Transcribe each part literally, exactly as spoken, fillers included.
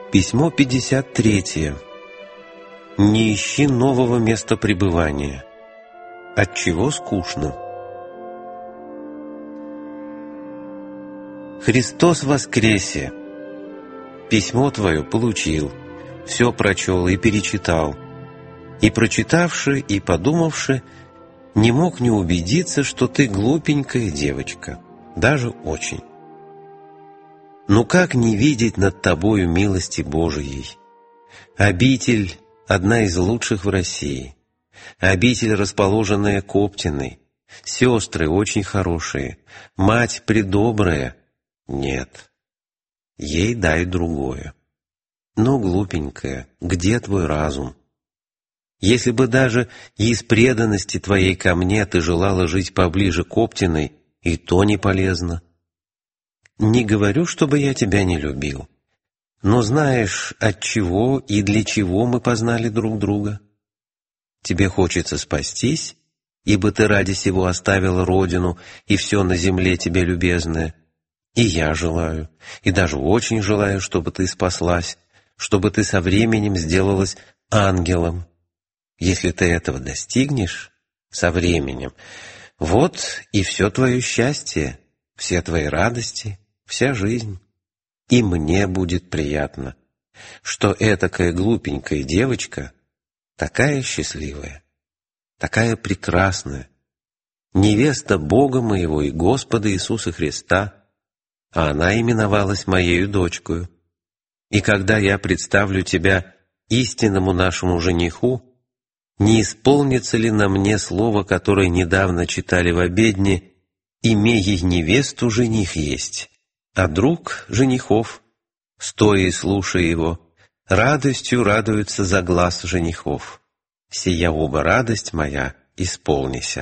Письмо пятьдесят три. Не ищи нового места пребывания. Отчего скучно? Христос воскресе! Письмо твое получил, все прочел и перечитал. И прочитавши, и подумавши, не мог не убедиться, что ты глупенькая девочка, даже очень. Ну как не видеть над тобою милости Божией? Обитель — одна из лучших в России. Обитель, расположенная Коптиной. Сестры очень хорошие. Мать предобрая. Нет. Ей дай другое. Ну, глупенькая, где твой разум? Если бы даже из преданности твоей ко мне ты желала жить поближе к Коптиной, и то не полезно. Не говорю, чтобы я тебя не любил. Но знаешь, от чего и для чего мы познали друг друга? Тебе хочется спастись, ибо ты ради сего оставила родину и все на земле тебе любезное. И я желаю, и даже очень желаю, чтобы ты спаслась, чтобы ты со временем сделалась ангелом. Если ты этого достигнешь со временем, вот и все твое счастье, все твои радости, вся жизнь. И мне будет приятно, что этакая глупенькая девочка такая счастливая, такая прекрасная, невеста Бога моего и Господа Иисуса Христа, а она именовалась моею дочкою. И когда я представлю тебя истинному нашему жениху, не исполнится ли на мне слово, которое недавно читали в обедне: «Имей невесту, жених есть». А друг женихов, стоя и слушая его, радостью радуется за глаз женихов. Сия оба радость моя, исполнися.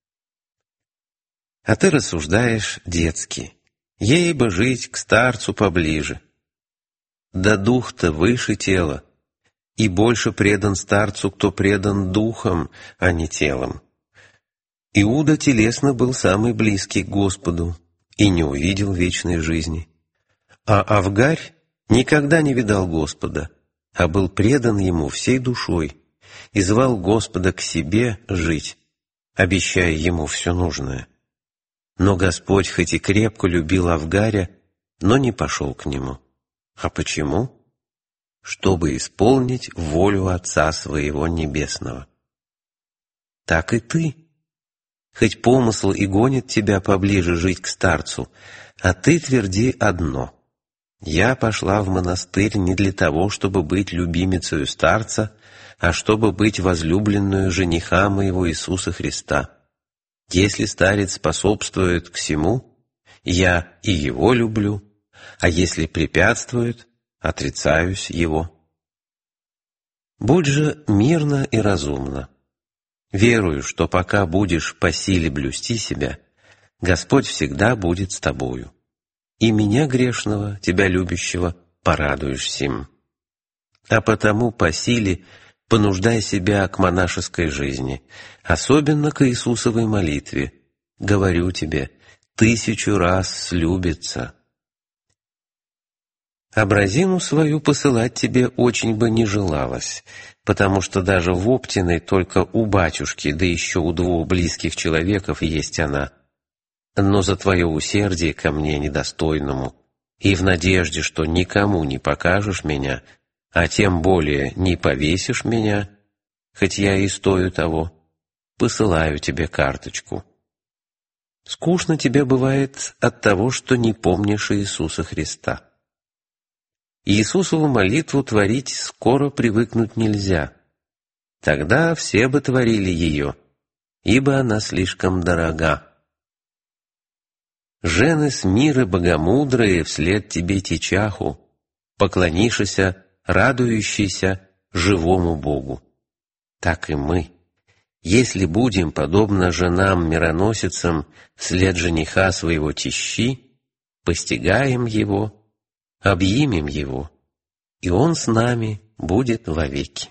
А ты рассуждаешь детски. Ей бы жить к старцу поближе. Да дух-то выше тела, и больше предан старцу, кто предан духом, а не телом. Иуда телесно был самый близкий к Господу и не увидел вечной жизни. А Авгарь никогда не видал Господа, а был предан Ему всей душой и звал Господа к себе жить, обещая Ему все нужное. Но Господь хоть и крепко любил Авгаря, но не пошел к нему. А почему? Чтобы исполнить волю Отца Своего Небесного. Так и ты. Хоть помысл и гонит тебя поближе жить к старцу, а ты тверди одно. Я пошла в монастырь не для того, чтобы быть любимицею старца, а чтобы быть возлюбленную жениха моего Иисуса Христа. Если старец способствует к сему, я и его люблю, а если препятствует, отрицаюсь его. Будь же мирно и разумно. Верую, что пока будешь по силе блюсти себя, Господь всегда будет с тобою. И меня, грешного, тебя любящего, порадуешь сим. А потому по силе понуждай себя к монашеской жизни, особенно к Иисусовой молитве. Говорю тебе, тысячу раз слюбится. Образину свою посылать тебе очень бы не желалось, потому что даже в Оптиной только у батюшки, да еще у двух близких человеков есть она. Но за твое усердие ко мне недостойному и в надежде, что никому не покажешь меня, а тем более не повесишь меня, хоть я и стою того, посылаю тебе карточку. Скучно тебе бывает от того, что не помнишь Иисуса Христа. Иисусову молитву творить скоро привыкнуть нельзя. Тогда все бы творили ее, ибо она слишком дорога. Жены с мира богомудрые вслед тебе течаху, поклонишися, радующийся живому Богу. Так и мы, если будем, подобно женам-мироносицам, вслед жениха своего тещи, постигаем его, объимем его, и он с нами будет вовеки.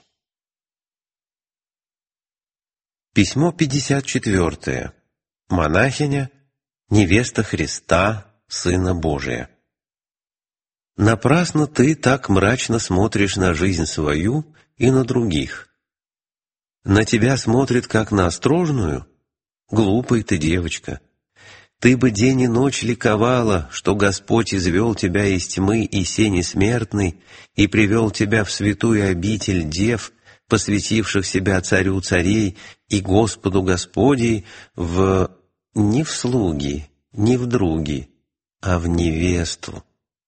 Письмо пятьдесят четыре. Монахиня, невеста Христа, Сына Божия. Напрасно ты так мрачно смотришь на жизнь свою и на других. На тебя смотрят, как на острожную? Глупая ты девочка. Ты бы день и ночь ликовала, что Господь извел тебя из тьмы и сени смертной и привел тебя в святую обитель дев, посвятивших себя Царю царей и Господу Господей в... не в слуги, не в други, а в невесту.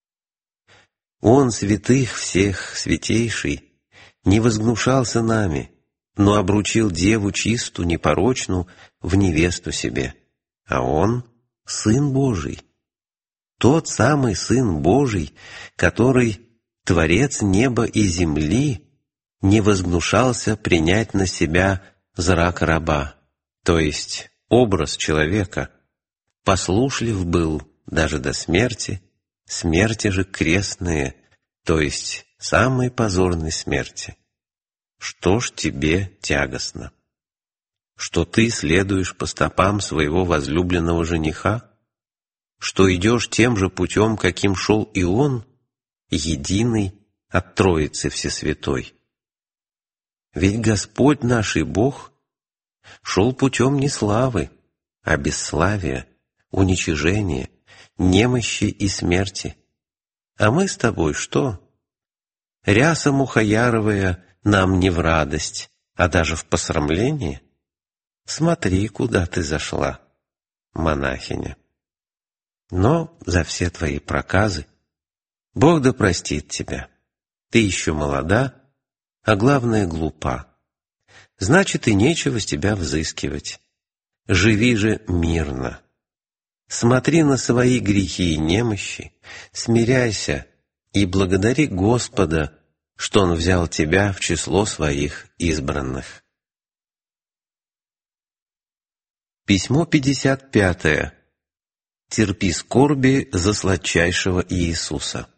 Он, святых всех святейший, не возгнушался нами, но обручил деву чисту, непорочну, в невесту себе. А он — Сын Божий, тот самый Сын Божий, который, Творец неба и земли, не возгнушался принять на себя зрак раба, то есть образ человека, послушлив был даже до смерти, смерти же крестные, то есть самой позорной смерти. Что ж тебе тягостно? Что ты следуешь по стопам своего возлюбленного жениха? Что идешь тем же путем, каким шел и он, единый от Троицы Всесвятой? Ведь Господь наш и Бог шел путем не славы, а бесславия, уничижения, немощи и смерти. А мы с тобой что? Ряса мухаяровая нам не в радость, а даже в посрамление? Смотри, куда ты зашла, монахиня. Но за все твои проказы Бог да простит тебя. Ты еще молода, а главное глупа. Значит, и нечего с тебя взыскивать. Живи же мирно. Смотри на свои грехи и немощи, смиряйся и благодари Господа, что Он взял тебя в число своих избранных. Письмо пятьдесят пятое. Терпи скорби за сладчайшего Иисуса.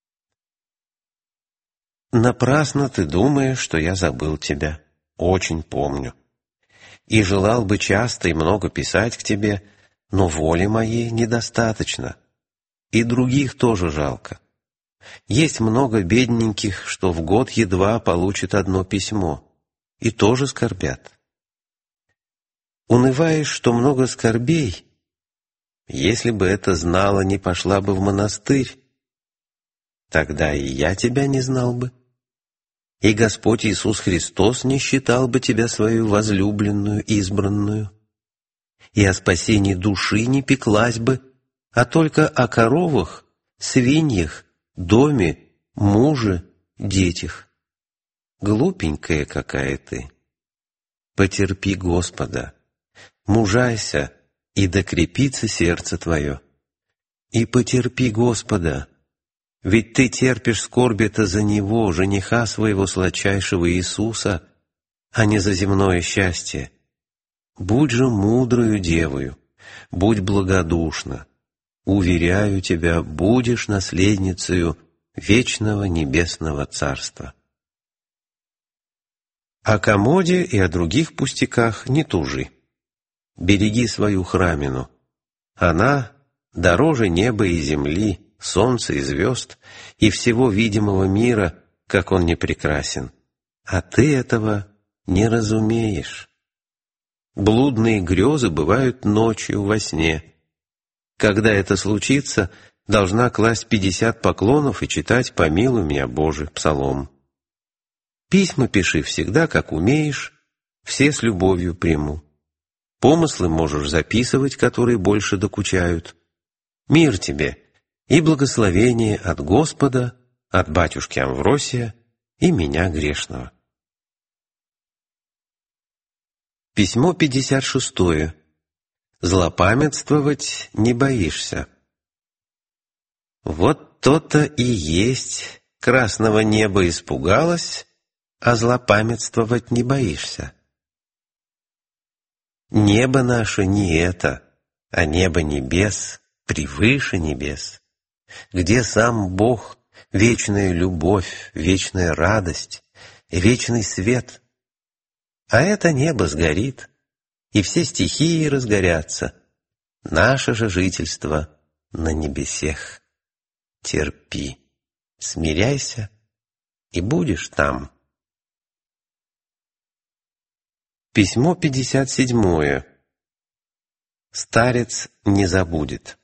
Напрасно ты думаешь, что я забыл тебя. Очень помню. И желал бы часто и много писать к тебе, но воли моей недостаточно. И других тоже жалко. Есть много бедненьких, что в год едва получат одно письмо, и тоже скорбят. Унываешь, что много скорбей? Если бы это знала, не пошла бы в монастырь. Тогда и я тебя не знал бы. И Господь Иисус Христос не считал бы тебя свою возлюбленную, избранную. И о спасении души не пеклась бы, а только о коровах, свиньях, доме, муже, детях. Глупенькая какая ты. Потерпи Господа. Мужайся, и докрепится сердце твое. И потерпи Господа, ведь ты терпишь скорби-то за Него, жениха своего сладчайшего Иисуса, а не за земное счастье. Будь же мудрою девою, будь благодушна. Уверяю тебя, будешь наследницею вечного небесного царства. О комоде и о других пустяках не тужи. Береги свою храмину. Она дороже неба и земли, солнца и звезд, и всего видимого мира, как он не прекрасен. А ты этого не разумеешь. Блудные грезы бывают ночью во сне. Когда это случится, должна класть пятьдесят поклонов и читать «Помилуй меня, Боже» псалом. Письма пиши всегда, как умеешь, все с любовью приму. Помыслы можешь записывать, которые больше докучают. Мир тебе и благословение от Господа, от батюшки Амвросия и меня грешного. Письмо пятьдесят шестое. Злопамятствовать не боишься. Вот то-то и есть, красного неба испугалась, а злопамятствовать не боишься. Небо наше не это, а небо небес превыше небес, где сам Бог, вечная любовь, вечная радость, вечный свет. А это небо сгорит, и все стихии разгорятся. Наше же жительство на небесех. Терпи. смиряйся, и будешь там. Письмо пятьдесят седьмое. Старец не забудет.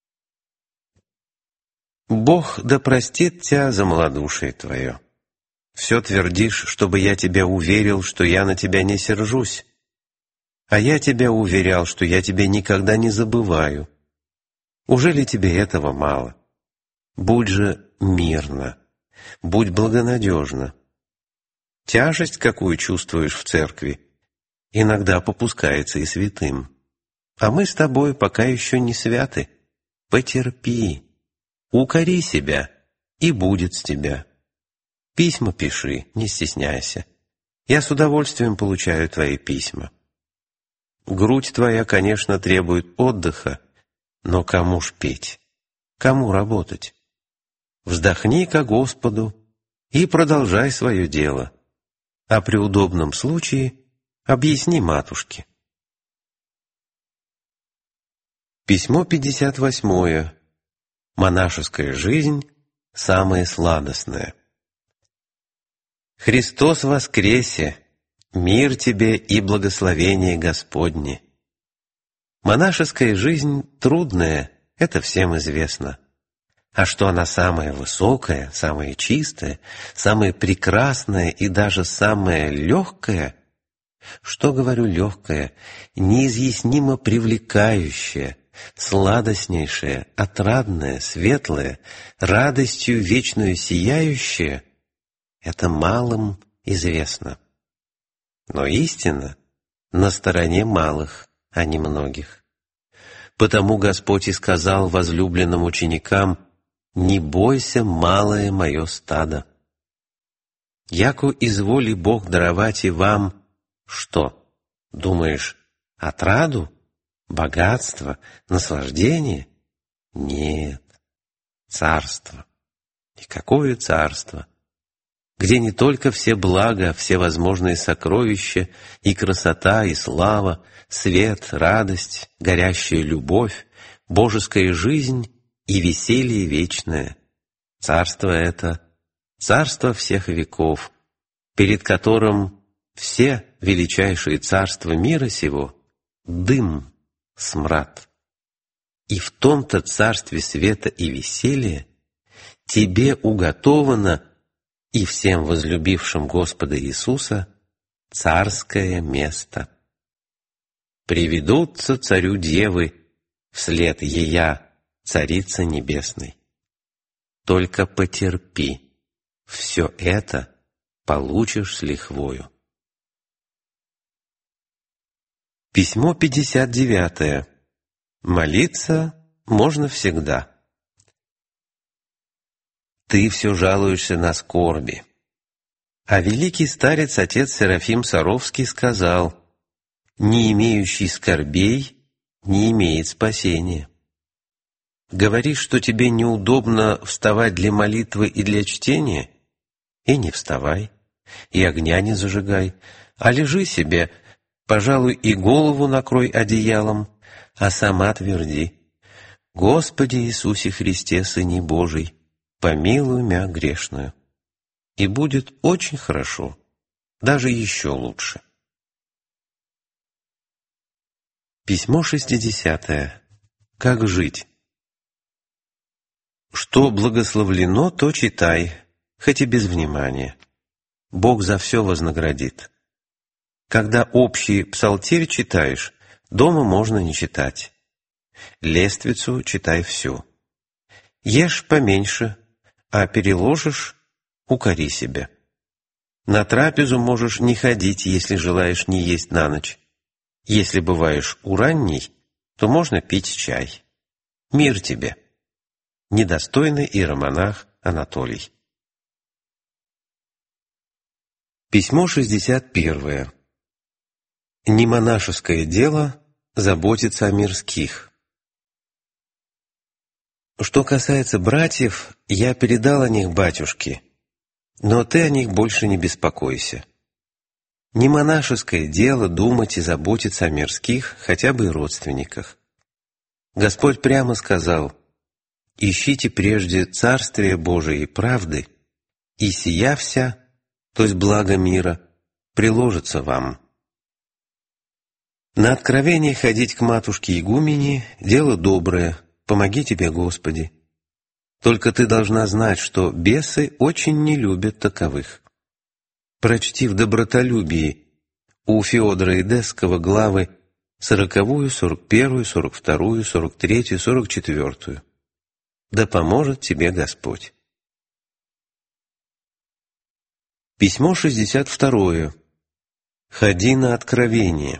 Бог да простит тебя за малодушие твое. Все твердишь, чтобы я тебя уверил, что я на тебя не сержусь. А я тебя уверял, что я тебя никогда не забываю. Ужели тебе этого мало? Будь же мирно, будь благонадежна. Тяжесть, какую чувствуешь в церкви, иногда попускается и святым. А мы с тобой пока еще не святы. Потерпи, укори себя, и будет с тебя. Письма пиши, не стесняйся. Я с удовольствием получаю твои письма. Грудь твоя, конечно, требует отдыха, но кому ж петь? Кому работать? Вздохни ко Господу и продолжай свое дело, а при удобном случае объясни матушке. Письмо пятьдесят восьмое. Монашеская жизнь самая сладостная. Христос воскресе! Мир тебе и благословение Господне! Монашеская жизнь трудная, это всем известно. А что она самая высокая, самая чистая, самая прекрасная и даже самая легкая, что, говорю, легкая, неизъяснимо привлекающая, сладостнейшая, отрадная, светлая, радостью вечную сияющая, это малым известно. Но истина на стороне малых, а не многих. Потому Господь и сказал возлюбленным ученикам: «Не бойся, малое мое стадо». Яко изволи Бог даровать и вам что? Думаешь, отраду, богатство, наслаждение? Нет, царство. И какое царство? Где не только все блага, все возможные сокровища, и красота, и слава, свет, радость, горящая любовь, божеская жизнь и веселье вечное. Царство это — царство всех веков, перед которым все величайшие царства мира сего — дым, смрад. И в том-то царстве света и веселья тебе уготовано и всем возлюбившим Господа Иисуса царское место. Приведутся царю девы вслед ея, Царица Небесной. Только потерпи, все это получишь с лихвою. Письмо пятьдесят девятое. Молиться можно всегда. Ты все жалуешься на скорби. А великий старец отец Серафим Саровский сказал: «Не имеющий скорбей не имеет спасения». Говоришь, что тебе неудобно вставать для молитвы и для чтения? И не вставай, и огня не зажигай, а лежи себе, пожалуй, и голову накрой одеялом, а сама тверди: «Господи Иисусе Христе, Сыне Божий, помилуй мя грешную». И будет очень хорошо, даже еще лучше. Письмо шестидесятое. Как жить? Что благословлено, то читай, хоть и без внимания. Бог за все вознаградит. Когда общий псалтирь читаешь, дома можно не читать. Лествицу читай всю. Ешь поменьше, а переложишь — укори себя. На трапезу можешь не ходить, если желаешь не есть на ночь. Если бываешь уранней, то можно пить чай. Мир тебе. Недостойный иеромонах Анатолий. Письмо шестьдесят первое. Не монашеское дело заботиться о мирских. Что касается братьев, я передал о них батюшке, но ты о них больше не беспокойся. Не монашеское дело думать и заботиться о мирских, хотя бы и родственниках. Господь прямо сказал: ищите прежде Царствие Божие и правды, и сия вся, то есть благо мира, приложится вам. На откровение ходить к матушке-игумене – дело доброе, помоги тебе, Господи. Только ты должна знать, что бесы очень не любят таковых. Прочти в добротолюбии у Феодора Идесского главы сороковую, сорок первую, сорок вторую, сорок третью, сорок четвертую. Да поможет тебе Господь. Письмо шестьдесят второе. Ходи на откровение.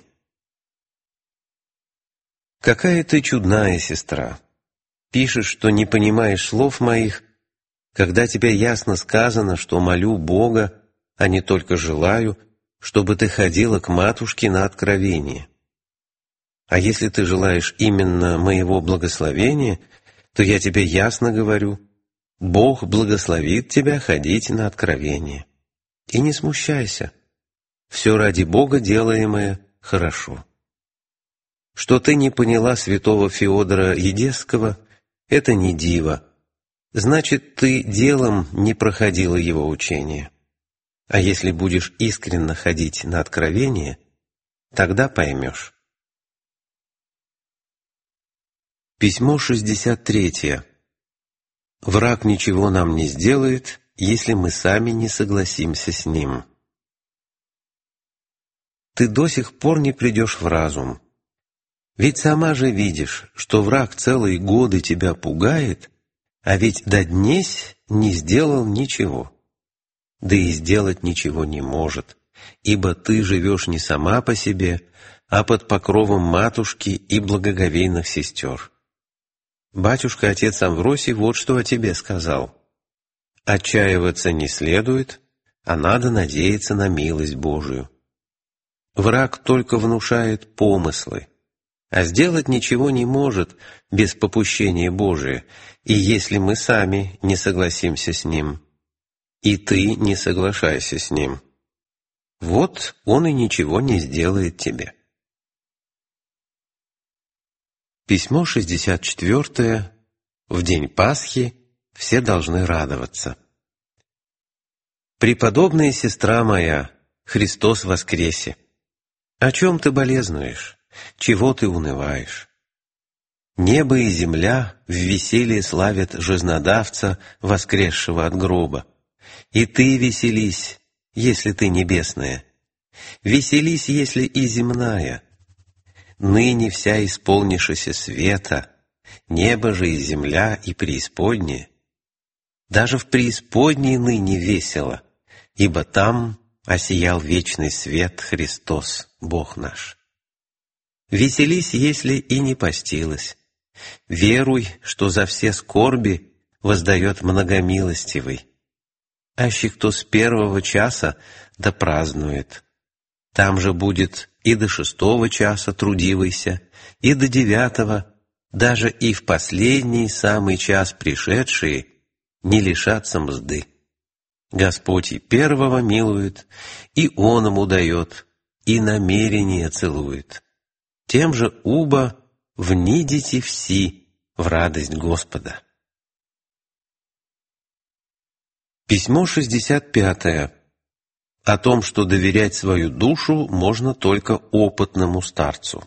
Какая ты чудная сестра! Пишешь, что не понимаешь слов моих, когда тебе ясно сказано, что молю Бога, а не только желаю, чтобы ты ходила к матушке на откровение. А если ты желаешь именно моего благословения, то я тебе ясно говорю, Бог благословит тебя ходить на откровение. И не смущайся, все ради Бога делаемое хорошо. Что ты не поняла святого Феодора Идесского, это не диво. Значит, ты делом не проходила его учение. А если будешь искренно ходить на откровение, тогда поймешь. Письмо шестьдесят третье. Враг ничего нам не сделает, если мы сами не согласимся с ним. Ты до сих пор не придешь в разум. Ведь сама же видишь, что враг целые годы тебя пугает, а ведь до днесь не сделал ничего. Да и сделать ничего не может, ибо ты живешь не сама по себе, а под покровом матушки и благоговейных сестер. Батюшка-отец Амвросий вот что о тебе сказал. Отчаиваться не следует, а надо надеяться на милость Божию. Враг только внушает помыслы, а сделать ничего не может без попущения Божия, и если мы сами не согласимся с ним, и ты не соглашайся с ним, вот он и ничего не сделает тебе. Письмо шестьдесят четвертое. В день Пасхи все должны радоваться. Преподобная сестра моя, Христос воскресе! О чем ты болезнуешь? Чего ты унываешь? Небо и земля в веселье славят жизнодавца, воскресшего от гроба. И ты веселись, если ты небесная. Веселись, если и земная. Ныне вся исполнившаяся света, небо же и земля и преисподняя. Даже в преисподней ныне весело, ибо там осиял вечный свет Христос, Бог наш. Веселись, если и не постилась. Веруй, что за все скорби воздает многомилостивый. Аще кто с первого часа да празднует. Там же будет и до шестого часа трудивайся, и до девятого, даже и в последний самый час пришедшие не лишатся мзды. Господь и первого милует, и он ему дает, и намерение целует. Тем же уба внидите все в радость Господа. Письмо шестьдесят пятое. О том, что доверять свою душу можно только опытному старцу.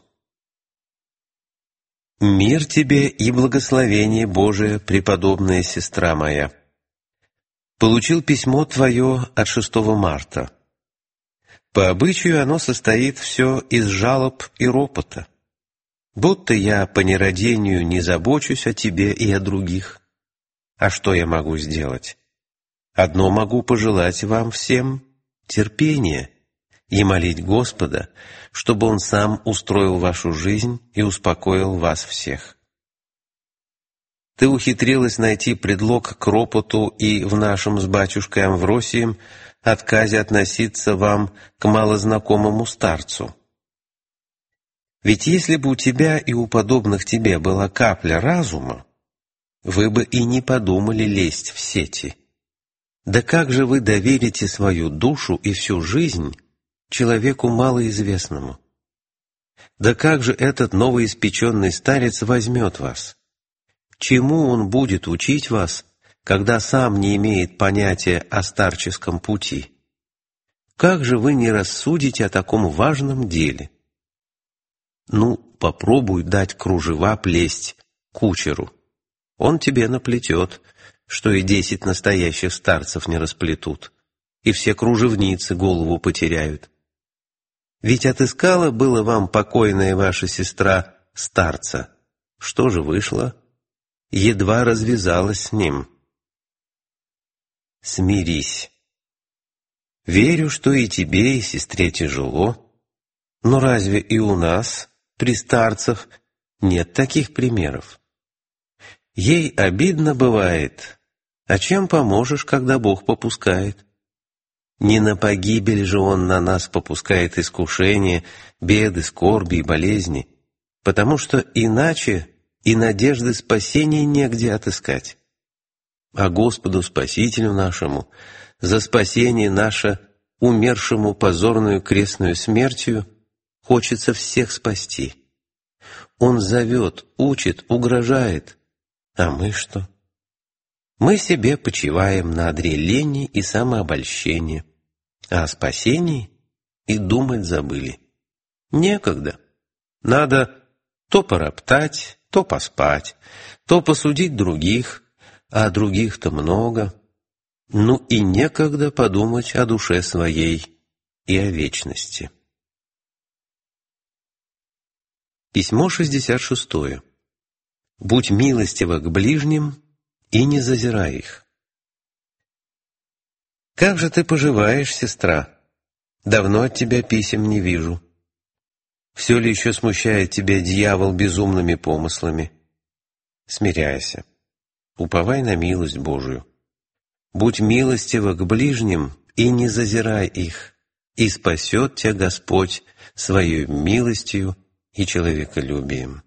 Мир тебе и благословение Божие, преподобная сестра моя. Получил письмо твое от шестого марта. По обычаю оно состоит все из жалоб и ропота. Будто я по нерадению не забочусь о тебе и о других. А что я могу сделать? Одно могу пожелать вам всем — терпения и молить Господа, чтобы Он сам устроил вашу жизнь и успокоил вас всех. Ты ухитрилась найти предлог к ропоту и в нашем с батюшкой Амвросием отказе относиться вам к малознакомому старцу. Ведь если бы у тебя и у подобных тебе была капля разума, вы бы и не подумали лезть в сети. Да как же вы доверите свою душу и всю жизнь человеку малоизвестному? Да как же этот новоиспеченный старец возьмет вас? Чему он будет учить вас, когда сам не имеет понятия о старческом пути? Как же вы не рассудите о таком важном деле? Ну, попробуй дать кружева плесть кучеру. Он тебе наплетет, что и десять настоящих старцев не расплетут, и все кружевницы голову потеряют. Ведь отыскала было вам покойная ваша сестра старца. Что же вышло? Едва развязалась с ним. Смирись. Верю, что и тебе, и сестре тяжело, но разве и у нас, при старцах, нет таких примеров? Ей обидно бывает, а чем поможешь, когда Бог попускает? Не на погибель же Он на нас попускает искушения, беды, скорби и болезни, потому что иначе и надежды спасения негде отыскать. А Господу Спасителю нашему за спасение наше, умершему позорную крестную смертью, хочется всех спасти. Он зовет, учит, угрожает. А мы что? Мы себе почиваем на одре лени и самообольщения, а о спасении и думать забыли. Некогда. Надо то пороптать, то поспать, то посудить других, а других-то много. Ну и некогда подумать о душе своей и о вечности. Письмо шестьдесят шестое. Будь милостива к ближним и не зазирай их. Как же ты поживаешь, сестра? Давно от тебя писем не вижу. Все ли еще смущает тебя дьявол безумными помыслами? Смиряйся, уповай на милость Божию. Будь милостива к ближним и не зазирай их, и спасет тебя Господь своей милостью и человеколюбием.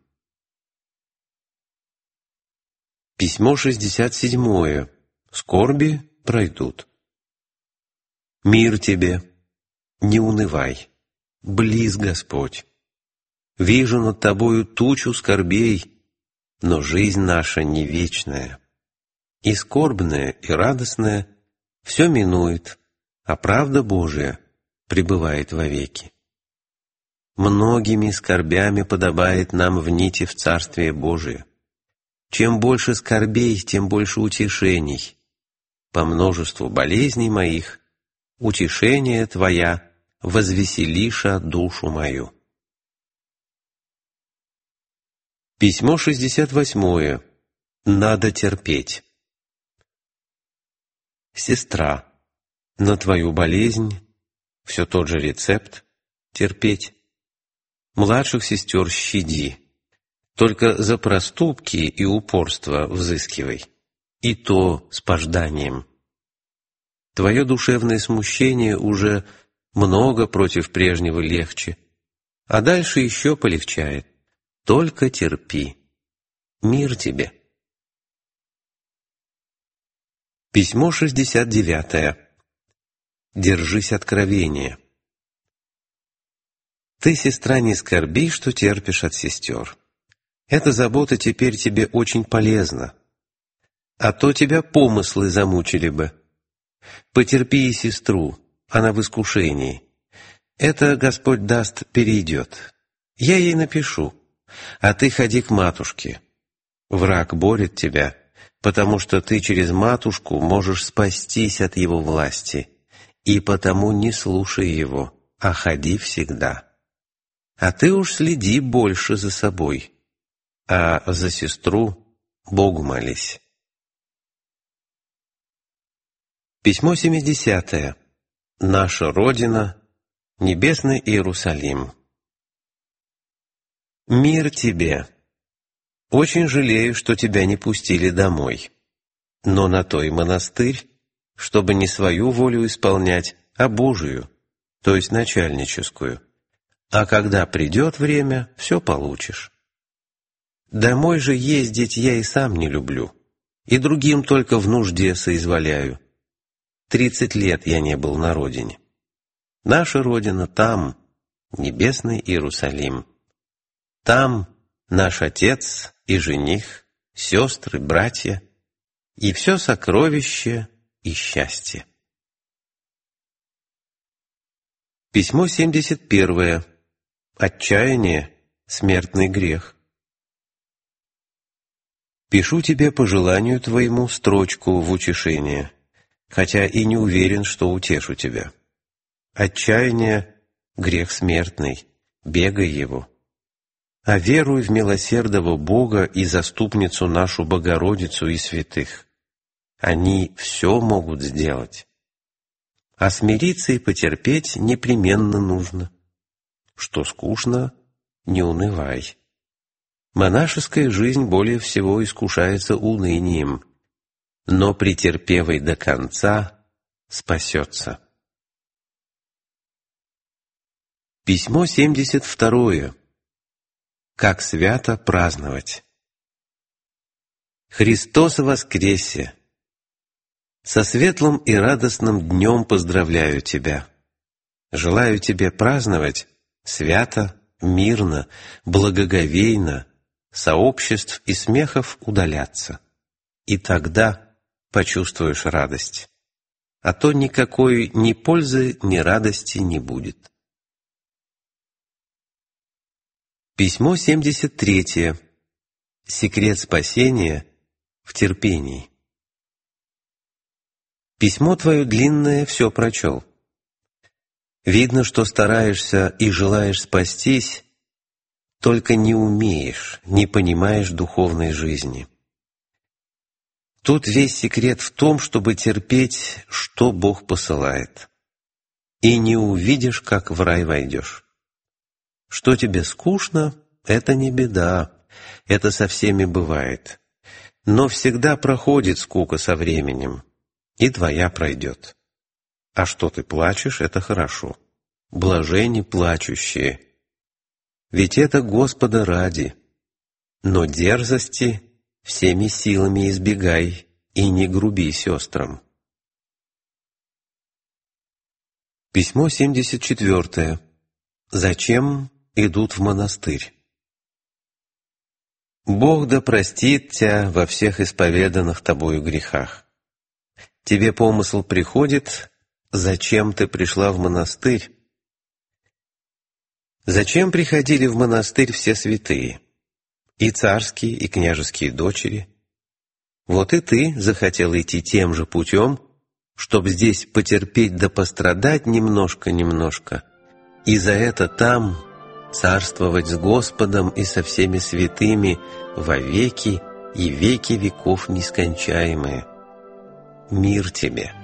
Письмо шестьдесят седьмое. Скорби пройдут. Мир тебе, не унывай, близ Господь. Вижу над тобою тучу скорбей, но жизнь наша не вечная. И скорбное, и радостное все минует, а правда Божия пребывает вовеки. Многими скорбями подобает нам внить в Царствие Божие. Чем больше скорбей, тем больше утешений. По множеству болезней моих утешение Твоя возвеселиша душу мою. Письмо шестьдесят восьмое. Надо терпеть. Сестра, на твою болезнь все тот же рецепт — терпеть. Младших сестер щади, только за проступки и упорство взыскивай, и то с пожданием. Твое душевное смущение уже много против прежнего легче, а дальше еще полегчает. Только терпи. Мир тебе. Письмо шестьдесят девятое. Держись откровения. Ты, сестра, не скорби, что терпишь от сестер. Эта забота теперь тебе очень полезна. А то тебя помыслы замучили бы. Потерпи и сестру, она в искушении. Это, Господь даст, перейдет. Я ей напишу, а ты ходи к матушке. Враг борет тебя, потому что ты через матушку можешь спастись от его власти, и потому не слушай его, а ходи всегда. А ты уж следи больше за собой, а за сестру Богу молись. Письмо семидесятое. Наша Родина, Небесный Иерусалим. Мир тебе! Очень жалею, что тебя не пустили домой. Но на то и монастырь, чтобы не свою волю исполнять, а Божию, то есть начальническую. А когда придет время, все получишь. Домой же ездить я и сам не люблю, и другим только в нужде соизволяю. Тридцать лет я не был на родине. Наша родина там, Небесный Иерусалим. Там наш Отец и жених сестры, братья и все сокровище и счастье. Письмо семьдесят первое. Отчаяние – смертный грех. Пишу тебе по желанию твоему строчку в утешение, хотя и не уверен, что утешу тебя. Отчаяние – грех смертный, бегай его. А веруй в милосердного Бога и заступницу нашу Богородицу и святых. Они все могут сделать. А смириться и потерпеть непременно нужно. Что скучно, не унывай. Монашеская жизнь более всего искушается унынием, но претерпевый до конца спасется. Письмо семьдесят второе. Как свято праздновать. Христос воскресе! Со светлым и радостным днем поздравляю тебя. Желаю тебе праздновать свято, мирно, благоговейно, сообществ и смехов удаляться. И тогда почувствуешь радость. А то никакой ни пользы, ни радости не будет. Письмо семьдесят третье. Секрет спасения в терпении. Письмо твое длинное все прочел. Видно, что стараешься и желаешь спастись, только не умеешь, не понимаешь духовной жизни. Тут весь секрет в том, чтобы терпеть, что Бог посылает. И не увидишь, как в рай войдешь. Что тебе скучно, это не беда, это со всеми бывает. Но всегда проходит скука со временем, и твоя пройдет. А что ты плачешь, это хорошо. Блаженни плачущие. Ведь это Господа ради. Но дерзости всеми силами избегай и не груби сестрам. Письмо семьдесят четвертое. Зачем идут в монастырь? Бог да простит тебя во всех исповеданных тобою грехах. Тебе помысл приходит, зачем ты пришла в монастырь? Зачем приходили в монастырь все святые? И царские, и княжеские дочери. Вот и ты захотела идти тем же путем, чтобы здесь потерпеть да пострадать немножко-немножко, и за это там царствовать с Господом и со всеми святыми во веки и веки веков нескончаемые. Мир тебе!